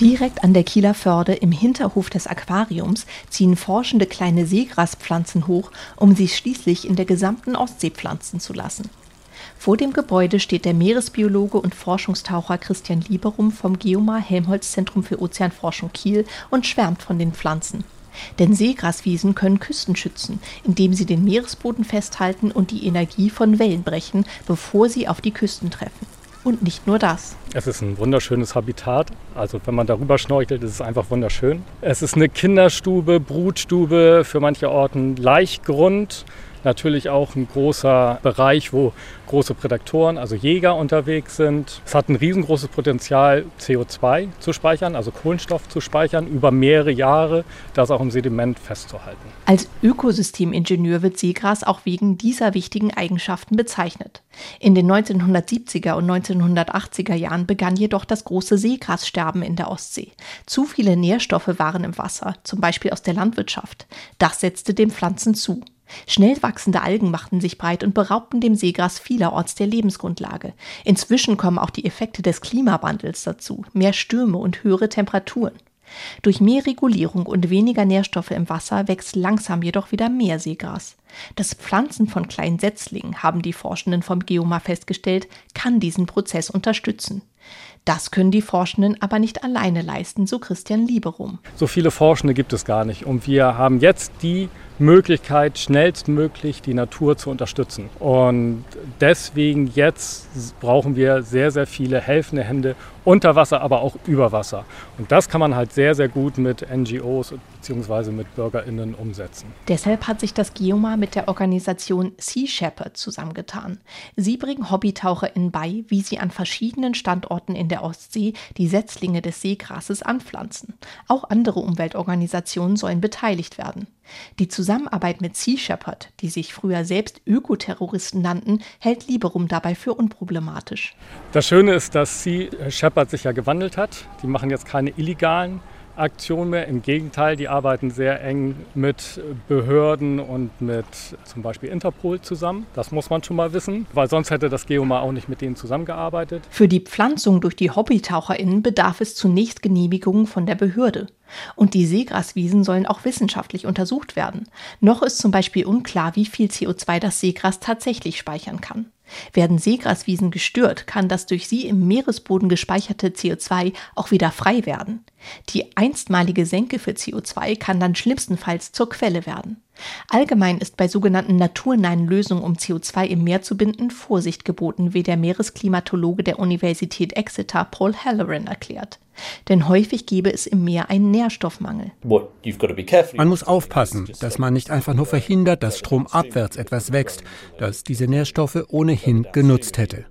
Direkt an der Kieler Förde im Hinterhof des Aquariums ziehen forschende kleine Seegraspflanzen hoch, um sie schließlich in der gesamten Ostsee pflanzen zu lassen. Vor dem Gebäude steht der Meeresbiologe und Forschungstaucher Christian Lieberum vom Geomar-Helmholtz-Zentrum für Ozeanforschung Kiel und schwärmt von den Pflanzen. Denn Seegraswiesen können Küsten schützen, indem sie den Meeresboden festhalten und die Energie von Wellen brechen, bevor sie auf die Küsten treffen. Und nicht nur das. Es ist ein wunderschönes Habitat. Also wenn man darüber schnorchelt, ist es einfach wunderschön. Es ist eine Kinderstube, Brutstube, für manche Orten Laichgrund. Natürlich auch ein großer Bereich, wo große Prädatoren, also Jäger unterwegs sind. Es hat ein riesengroßes Potenzial, CO2 zu speichern, also Kohlenstoff zu speichern, über mehrere Jahre, das auch im Sediment festzuhalten. Als Ökosystemingenieur wird Seegras auch wegen dieser wichtigen Eigenschaften bezeichnet. In den 1970er und 1980er Jahren begann jedoch das große Seegrassterben in der Ostsee. Zu viele Nährstoffe waren im Wasser, zum Beispiel aus der Landwirtschaft. Das setzte den Pflanzen zu. Schnell wachsende Algen machten sich breit und beraubten dem Seegras vielerorts der Lebensgrundlage. Inzwischen kommen auch die Effekte des Klimawandels dazu, mehr Stürme und höhere Temperaturen. Durch mehr Regulierung und weniger Nährstoffe im Wasser wächst langsam jedoch wieder mehr Seegras. Das Pflanzen von kleinen Setzlingen, haben die Forschenden vom Geomar festgestellt, kann diesen Prozess unterstützen. Das können die Forschenden aber nicht alleine leisten, so Christian Lieberum. So viele Forschende gibt es gar nicht und wir haben jetzt die Möglichkeit, schnellstmöglich die Natur zu unterstützen. Und deswegen jetzt brauchen wir sehr, sehr viele helfende Hände unter Wasser, aber auch über Wasser. Und das kann man halt sehr, sehr gut mit NGOs bzw. mit BürgerInnen umsetzen. Deshalb hat sich das Geomar mit der Organisation Sea Shepherd zusammengetan. Sie bringen HobbytaucherInnen bei, wie sie an verschiedenen Standorten in der Ostsee die Setzlinge des Seegrases anpflanzen. Auch andere Umweltorganisationen sollen beteiligt werden. Die Zusammenarbeit mit Sea Shepherd, die sich früher selbst Ökoterroristen nannten, hält Lieberum dabei für unproblematisch. Das Schöne ist, dass Sea Shepherd sich ja gewandelt hat. Die machen jetzt keine illegalen Aktionen mehr. Im Gegenteil, die arbeiten sehr eng mit Behörden und mit zum Beispiel Interpol zusammen. Das muss man schon mal wissen, weil sonst hätte das Geomar auch nicht mit denen zusammengearbeitet. Für die Pflanzung durch die HobbytaucherInnen bedarf es zunächst Genehmigungen von der Behörde. Und die Seegraswiesen sollen auch wissenschaftlich untersucht werden. Noch ist zum Beispiel unklar, wie viel CO2 das Seegras tatsächlich speichern kann. Werden Seegraswiesen gestört, kann das durch sie im Meeresboden gespeicherte CO2 auch wieder frei werden. Die einstmalige Senke für CO2 kann dann schlimmstenfalls zur Quelle werden. Allgemein ist bei sogenannten naturnahen Lösungen, um CO2 im Meer zu binden, Vorsicht geboten, wie der Meeresklimatologe der Universität Exeter Paul Halloran erklärt. Denn häufig gäbe es im Meer einen Nährstoffmangel. Man muss aufpassen, dass man nicht einfach nur verhindert, dass stromabwärts etwas wächst, das diese Nährstoffe ohnehin genutzt hätte.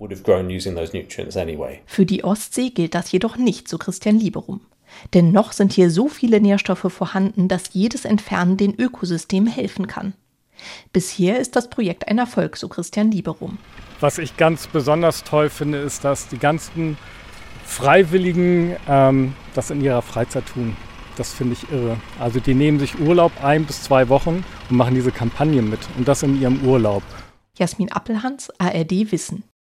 Für die Ostsee gilt das jedoch nicht, so Christian Lieberum. Denn noch sind hier so viele Nährstoffe vorhanden, dass jedes Entfernen den Ökosystemen helfen kann. Bisher ist das Projekt ein Erfolg, so Christian Lieberum. Was ich ganz besonders toll finde, ist, dass die ganzen Freiwilligen das in ihrer Freizeit tun. Das finde ich irre. Also die nehmen sich Urlaub 1 bis 2 Wochen und machen diese Kampagne mit. Und das in ihrem Urlaub. Jasmin Appelhans, ARD Wissen.